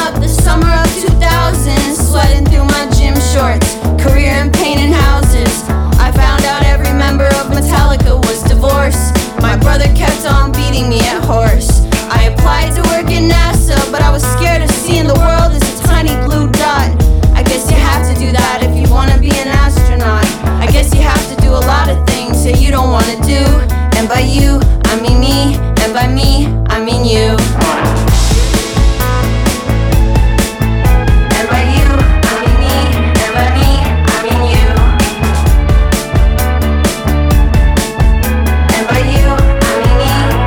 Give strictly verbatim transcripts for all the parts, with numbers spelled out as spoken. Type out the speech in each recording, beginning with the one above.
up the summer of two thousand, sweating through my gym shorts, career in painting houses. I found out every member of Metallica was divorced. My brother kept on beating me at horse. I applied to work at NASA, but I was scared of seeing the world as a tiny blue dot. I guess you have to do that if you wanna be an astronaut. I guess you have to do a lot of things that you don't wanna do. And by you, I mean me, and by me, I mean you. And by you, I mean me, and by me, I mean you. And by you, I mean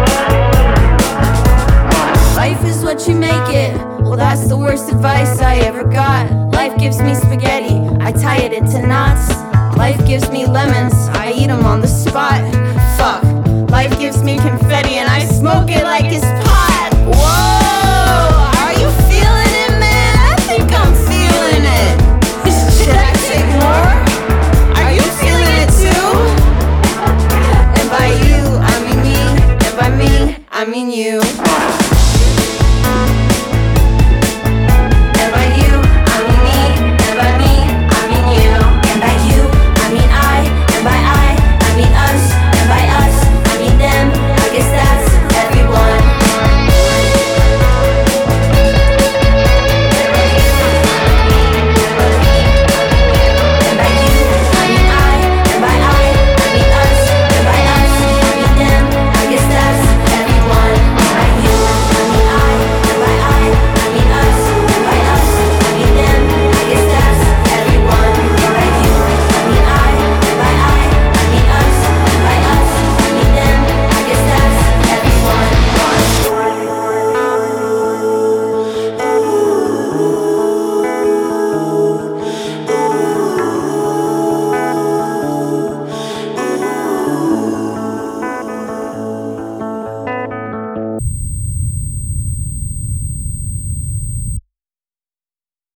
me. Life is what you make it. Well, that's the worst advice I ever got. Life gives me spaghetti, I tie it into knots. Life gives me lemons, I eat them on the spot. Fuck. Life gives me confetti and I smoke it like it's pot.